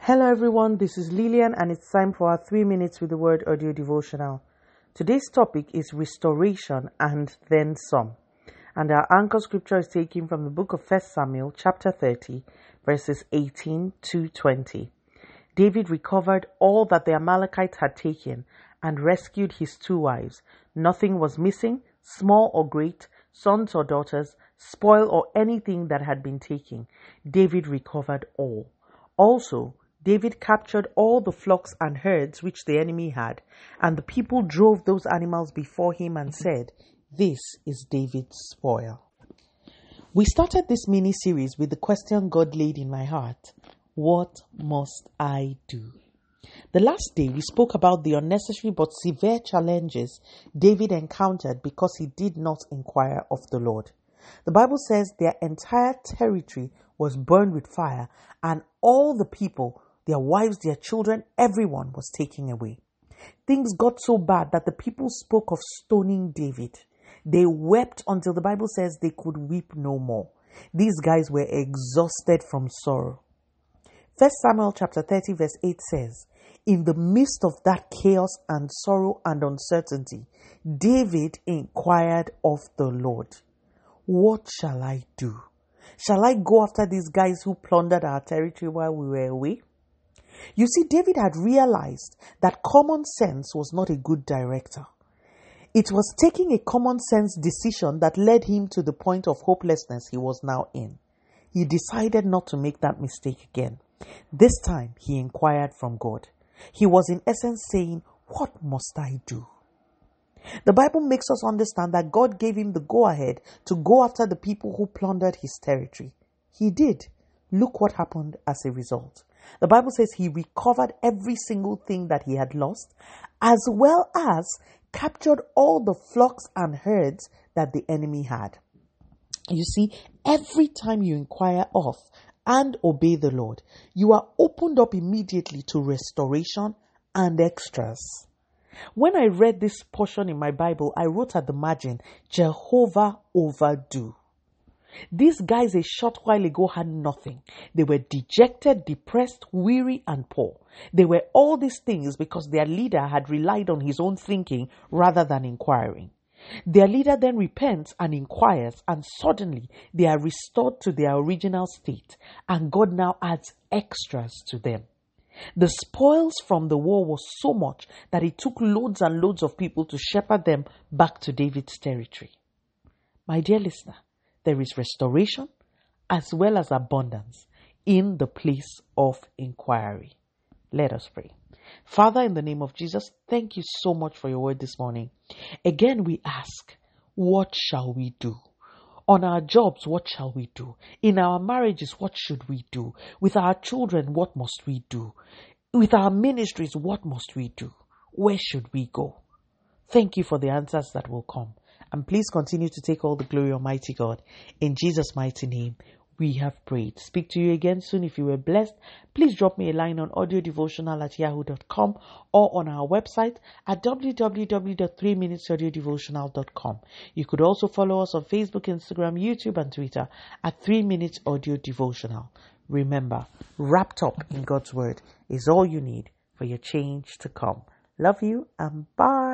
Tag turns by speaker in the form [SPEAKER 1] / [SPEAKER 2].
[SPEAKER 1] Hello everyone, this is Lillian and it's time for our 3 minutes with the word audio devotional. Today's topic is restoration and then some. And our anchor scripture is taken from the book of 1 Samuel chapter 30 verses 18 to 20. David recovered all that the Amalekites had taken and rescued his 2 wives. Nothing was missing, small or great, sons or daughters, spoil or anything that had been taken. David recovered all. Also, David captured all the flocks and herds which the enemy had, and the people drove those animals before him and said, "This is David's spoil." We started this mini-series with the question God laid in my heart: what must I do? The last day we spoke about the unnecessary but severe challenges David encountered because he did not inquire of the Lord. The Bible says their entire territory was burned with fire, and all the people, their wives, their children, everyone was taken away. Things got so bad that the people spoke of stoning David. They wept until the Bible says they could weep no more. These guys were exhausted from sorrow. 1 Samuel chapter 30 verse 8 says, in the midst of that chaos and sorrow and uncertainty, David inquired of the Lord, "What shall I do? Shall I go after these guys who plundered our territory while we were away?" You see, David had realized that common sense was not a good director. It was taking a common sense decision that led him to the point of hopelessness he was now in. He decided not to make that mistake again. This time, he inquired from God. He was in essence saying, "What must I do?" The Bible makes us understand that God gave him the go-ahead to go after the people who plundered his territory. He did. Look what happened as a result. The Bible says he recovered every single thing that he had lost, as well as captured all the flocks and herds that the enemy had. You see, every time you inquire of and obey the Lord, you are opened up immediately to restoration and extras. When I read this portion in my Bible, I wrote at the margin, Jehovah overdo. These guys a short while ago had nothing. They were dejected, depressed, weary, and poor. They were all these things because their leader had relied on his own thinking rather than inquiring. Their leader then repents and inquires, and suddenly they are restored to their original state, and God now adds extras to them. The spoils from the war was so much that it took loads and loads of people to shepherd them back to David's territory. My dear listener, there is restoration as well as abundance in the place of inquiry. Let us pray. Father, in the name of Jesus, thank you so much for your word this morning. Again, we ask, what shall we do? On our jobs, what shall we do? In our marriages, what should we do? With our children, what must we do? With our ministries, what must we do? Where should we go? Thank you for the answers that will come. And please continue to take all the glory, Almighty God. In Jesus' mighty name, we have prayed. Speak to you again soon. If you were blessed, please drop me a line on audiodevotional@yahoo.com or on our website at www.3minutesaudiodevotional.com. You could also follow us on Facebook, Instagram, YouTube, and Twitter at 3 Minutes Audio Devotional. Remember, wrapped up in God's Word is all you need for your change to come. Love you and bye.